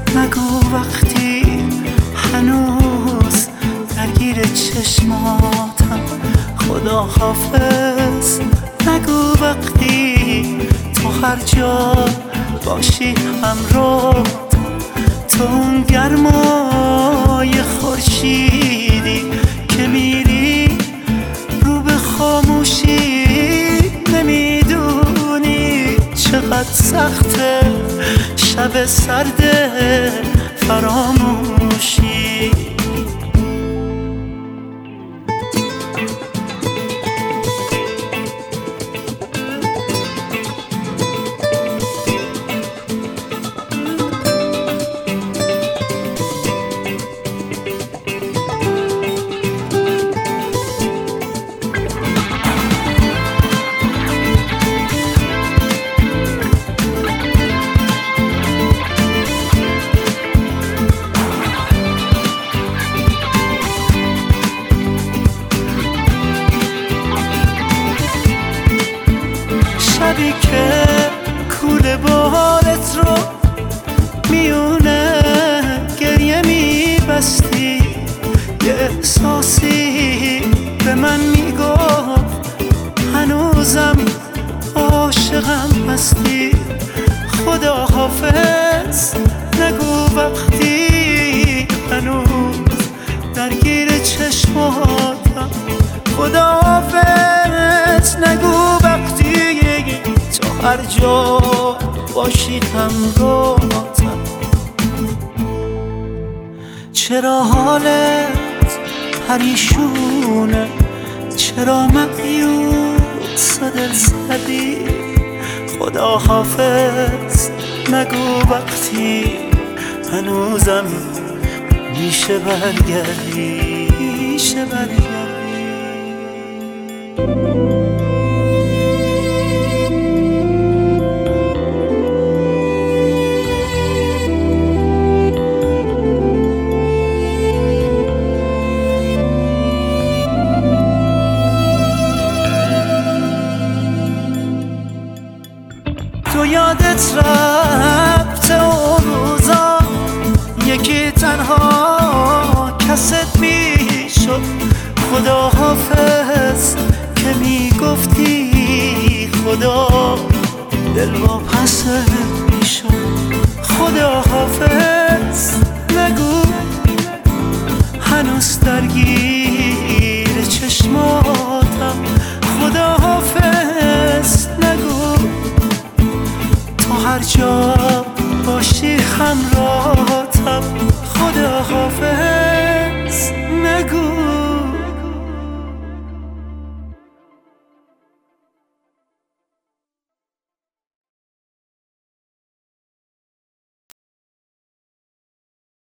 نگو وقتی هنوز درگیر چشماتم خدا حافظ. نگو وقتی تو هر جا باشی همراه، تو اون گرمای خورشیدی که میری رو به خاموشی. نمیدونی چقدر سخته شب سرد فراموشی. شبی که کوله بارت رو میونه گریه میبستی، یه احساسی به من میگفت هنوزم عاشقم هستی. خدا حافظ. نگو وقتی هنوز درگیر چشماتم خدا حافظ. نگو وقتی تو هر جا باشی همراهتم. چرا حالت پریشونه، چرا مایوس و دل زدی؟ خدا حافظ. نگو وقتی هنوزم میشه برگردی، میشه برگردی. تو یادت رفته اون روزا یکی تنها کست میشد. خدا حافظ که میگفتی خدا دل واپست میشد. خدا حافظ.